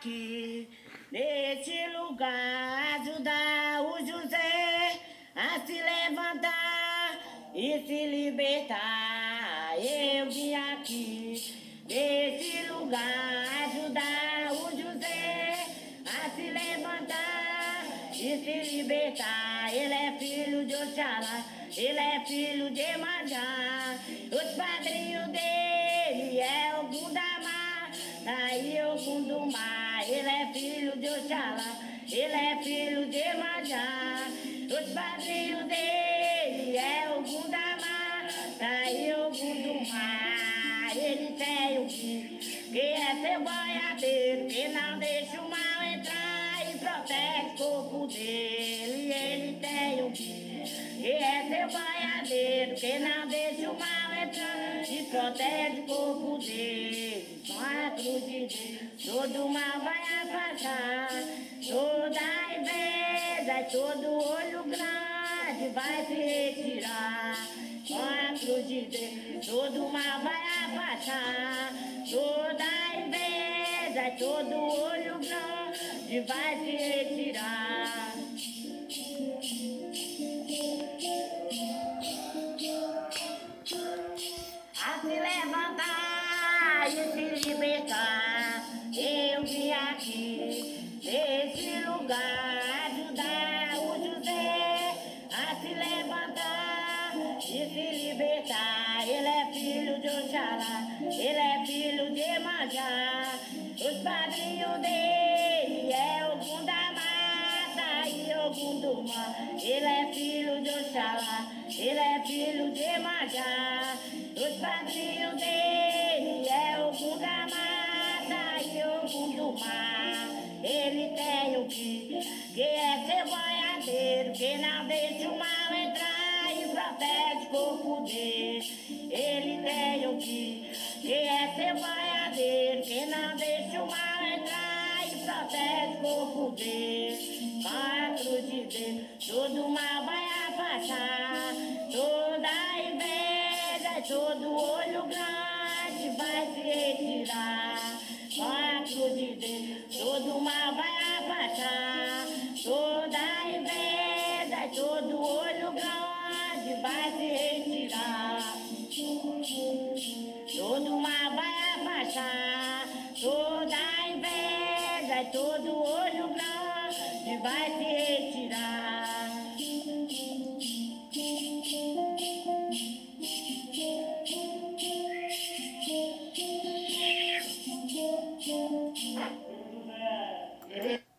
aqui neste lugar, ajudar o José a se levantar e se libertar. Eu vim aqui neste lugar, ajudar o José a se levantar e se libertar. Ele é filho de Oxalá, ele é filho de Emanjá. Os padrinhos dele é Ogum da Mata e Ogum do Mar. Ele é filho de Oxalá, ele é filho de Emanjá. Os padrinhos dele é Ogum da Mata e Ogum do Mar. Ele tem o que é seu boiadeiro, que não deixa o mal entrar e protege o corpo dele. Ele tem o que é seu boiadeiro, que não deixa o mal entrar e protege o corpo dele. Com a cruz de Deus, todo mal vai afastar, toda a inveja e todo olho grande vai se retirar. Com a cruz de Deus, todo mal vai afastar, toda a inveja e todo olho grande vai se retirar. A se levantar e se libertar, eu vim aqui nesse lugar, ajudar o José a se levantar e se libertar. Ele é filho de Oxalá, ele é filho de Emanjá. Os padrinhos dele é Ogum da Mata e Ogum do Mar. Ele é filho de Oxalá, ele é filho de Emanjá. Os padrinhos dele é Ogum da Mata e Ogum do Mar. Ele tem o que é seu boiadeiro, que não deixa o mal entrar e protege o corpo dele. Ele tem o que é seu boiadeiro, que não deixa o mal entrar e protege o corpo dele. Com a cruz de Deus, todo mal vai afastar, toda a inveja e todo olho grande vai se retirar. Com a cruz de Deus, todo mal vai afastar, toda a inveja e todo olho grande vai se retirar. Todo mal vai afastar, toda a inveja e todo olho grande vai se retirar.